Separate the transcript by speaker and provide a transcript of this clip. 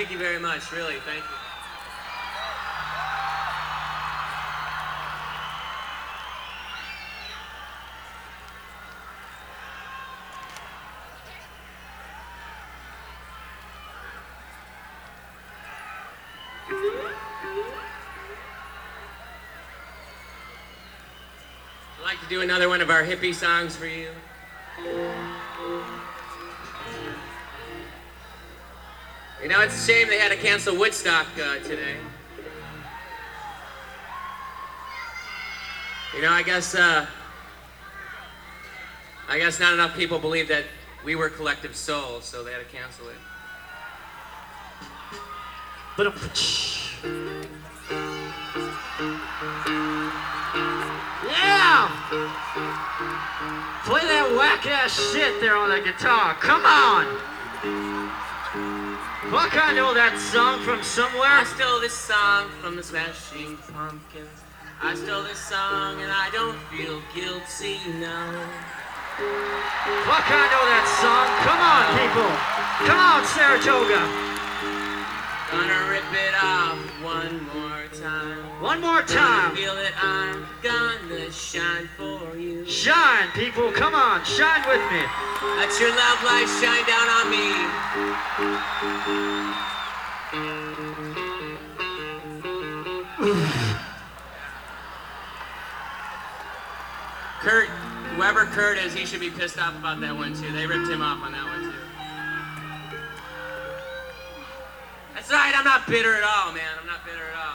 Speaker 1: Thank you very much, really, thank you. I'd like to do another one of our hippie songs for you. You know, it's a shame they had to cancel Woodstock today. You know, I guess not enough people believe that we were collective souls, so they had to cancel it.
Speaker 2: But yeah! Play that whack-ass shit there on the guitar. Come on! Fuck, I know that song from somewhere.
Speaker 1: I stole this song from the Smashing Pumpkins. I stole this song and I don't feel guilty now.
Speaker 2: Fuck, I know that song. Come on, people. Come on, Saratoga.
Speaker 1: Gonna rip it off one more time.
Speaker 2: One more time.
Speaker 1: Feel that I'm gonna shine for you.
Speaker 2: Shine, people. Come on, shine with me.
Speaker 1: Let your love light shine down on me. Kurt, whoever Kurt is, he should be pissed off about that one too. They ripped him off on that one too. That's right, I'm not bitter at all, man. I'm not bitter at all.